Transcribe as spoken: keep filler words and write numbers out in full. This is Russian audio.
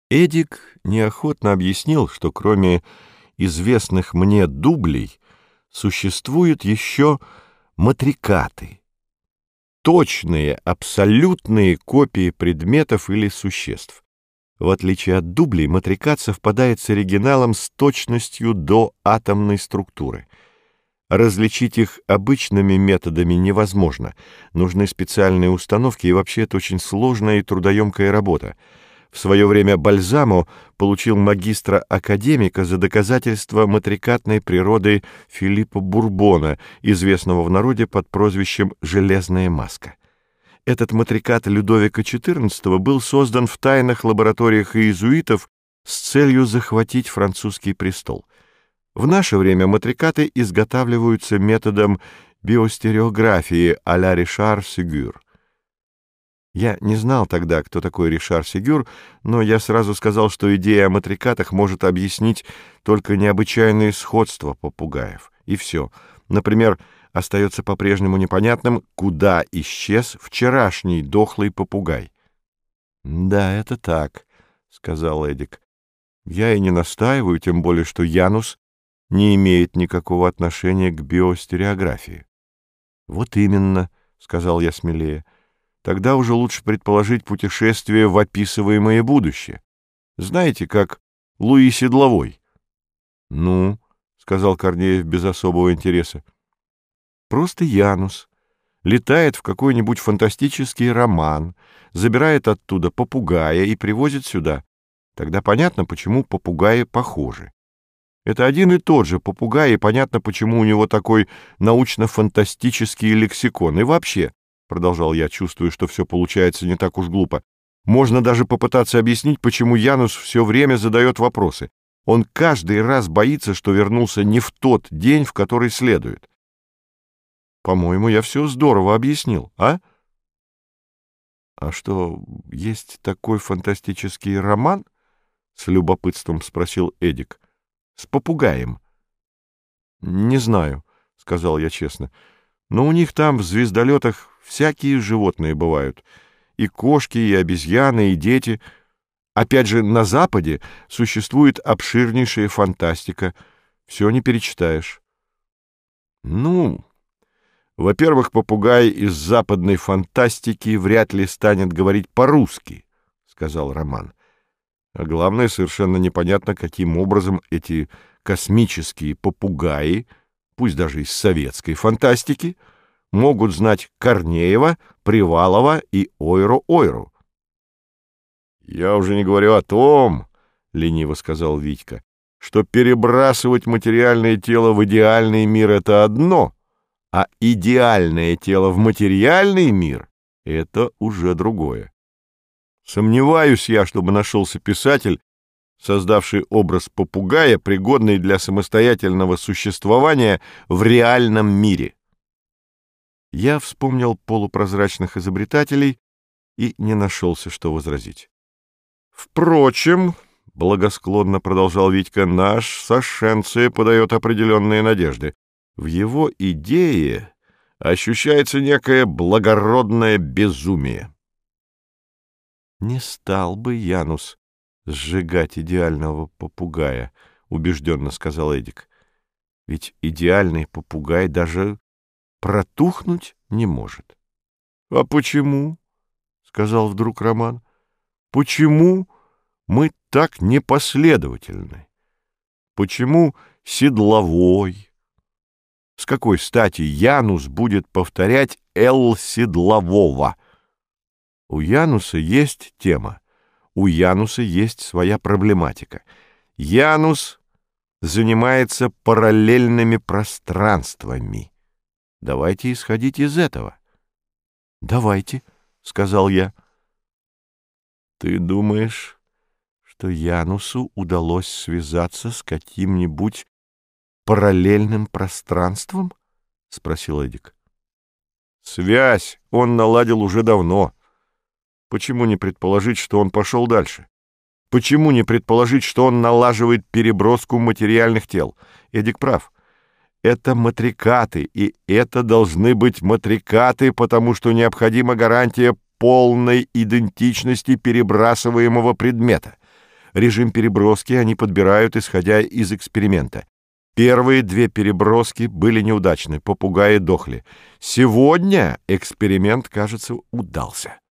Эдик неохотно объяснил, что кроме известных мне дублей существуют еще матрикаты, точные, абсолютные копии предметов или существ. В отличие от дублей, матрикат совпадает с оригиналом с точностью до атомной структуры. Различить их обычными методами невозможно. Нужны специальные установки, и вообще это очень сложная и трудоемкая работа. В свое время Бальзамо получил магистра-академика за доказательство матрикатной природы Филиппа Бурбона, известного в народе под прозвищем «Железная маска». Этот матрикат Людовика четырнадцатого был создан в тайных лабораториях иезуитов с целью захватить французский престол. В наше время матрикаты изготавливаются методом биостереографии а-ля Ришар Сегюр. Я не знал тогда, кто такой Ришар Сегюр, но я сразу сказал, что идея о матрикатах может объяснить только необычайные сходства попугаев. И все. Например, остается по-прежнему непонятным, куда исчез вчерашний дохлый попугай. — Да, это так, — сказал Эдик. — Я и не настаиваю, тем более, что Янус не имеет никакого отношения к биостереографии. — Вот именно, — сказал я смелее. — Тогда уже лучше предположить путешествие в описываемое будущее. Знаете, как Луи Седловой? — Ну, — сказал Корнеев без особого интереса. — Просто Янус летает в какой-нибудь фантастический роман, забирает оттуда попугая и привозит сюда. Тогда понятно, почему попугаи похожи. Это один и тот же попугай, и понятно, почему у него такой научно-фантастический лексикон. И вообще, — продолжал я, чувствуя, что все получается не так уж глупо, — можно даже попытаться объяснить, почему Янус все время задает вопросы. Он каждый раз боится, что вернулся не в тот день, в который следует. По-моему, я все здорово объяснил, а? — А что, есть такой фантастический роман? — с любопытством спросил Эдик. — С попугаем. — Не знаю, — сказал я честно, — но у них там в звездолетах всякие животные бывают. И кошки, и обезьяны, и дети. Опять же, на Западе существует обширнейшая фантастика. Все не перечитаешь. — Ну... Во-первых, попугай из западной фантастики вряд ли станет говорить по-русски, — сказал Роман. А главное, совершенно непонятно, каким образом эти космические попугаи, пусть даже из советской фантастики, могут знать Корнеева, Привалова и Ойру-Ойру. — Я уже не говорю о том, — лениво сказал Витька, — что перебрасывать материальное тело в идеальный мир — это одно, а идеальное тело в материальный мир — это уже другое. Сомневаюсь я, чтобы нашелся писатель, создавший образ попугая, пригодный для самостоятельного существования в реальном мире. Я вспомнил полупрозрачных изобретателей и не нашелся, что возразить. Впрочем, — благосклонно продолжал Витька, — наш Сашенция подает определенные надежды. В его идее ощущается некое благородное безумие. «Не стал бы Янус сжигать идеального попугая», — убежденно сказал Эдик. «Ведь идеальный попугай даже протухнуть не может». «А почему?» — сказал вдруг Роман. «Почему мы так непоследовательны? Почему Седловой? С какой стати Янус будет повторять «Эл Седлового»? У Януса есть тема, у Януса есть своя проблематика. Янус занимается параллельными пространствами. Давайте исходить из этого. — Давайте, — сказал я. — Ты думаешь, что Янусу удалось связаться с каким-нибудь параллельным пространством? — спросил Эдик. — Связь он наладил уже давно. Почему не предположить, что он пошел дальше? Почему не предположить, что он налаживает переброску материальных тел? Эдик прав. Это матрикаты, и это должны быть матрикаты, потому что необходима гарантия полной идентичности перебрасываемого предмета. Режим переброски они подбирают, исходя из эксперимента. Первые две переброски были неудачны, попугаи дохли. Сегодня эксперимент, кажется, удался.